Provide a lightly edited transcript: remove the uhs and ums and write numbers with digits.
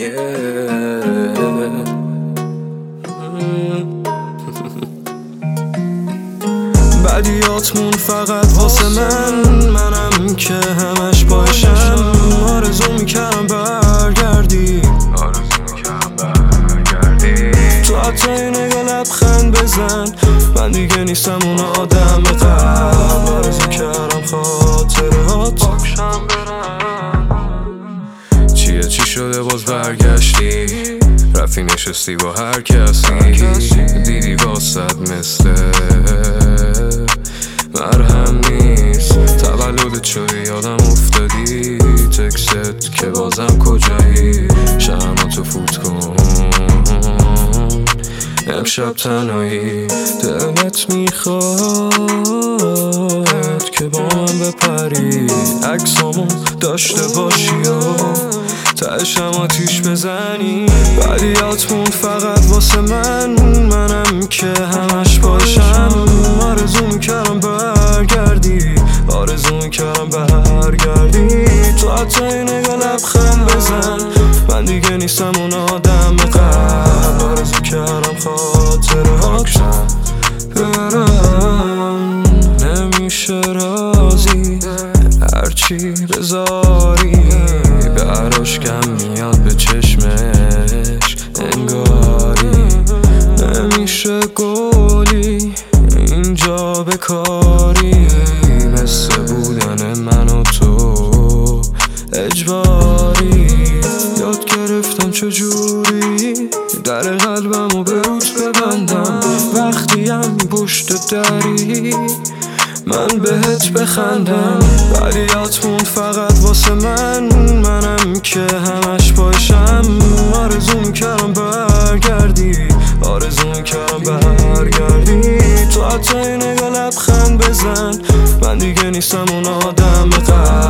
بدیاتمون فقط واسه منم که همش باشم. آرزو میکردم برگردی، تو حتی نگاه لبخند بزن. من دیگه نیستم اون آدم قبل. آرزو کردم خاطرات پاکشم برم. چی شده باز برگشتی، رفتی نشستی با هر کسی، دیدی واسد مثل مرهم نیست. تولدت شده یادم افتادی، تکست که بازم کجایی. شمعاتو فوت کن امشب تنهایی. دلت میخواد که با من بپری، عکسامو داشته باشی و تهشم آتیش بزنی. بدیاتمون فقط واسه منم که همش باشم. آرزو میکردم برگردی، آرزو میکردم برگردی. تو حتی نگاه لبخند بزن. من دیگه نیستم اون آدم قبل. آرزو کردم خاطرات برم. نمیشه رازی هرچی بذاری، براش کم میاد به چشمش انگاری. نمیشه گلی اینجا بکاری، مثل بودن من و تو اجباری. یاد گرفتم چجوری در قلبمو به روت ببندم. وقتی هم پشت دری من بهت بخندم. بدیاتمون فقط واسه منم که همش باشم. آرزو میکردم برگردی، آرزو میکردم برگردی. تو حتی نگاه لبخند بزن. من دیگه نیستم اون آدم قبل.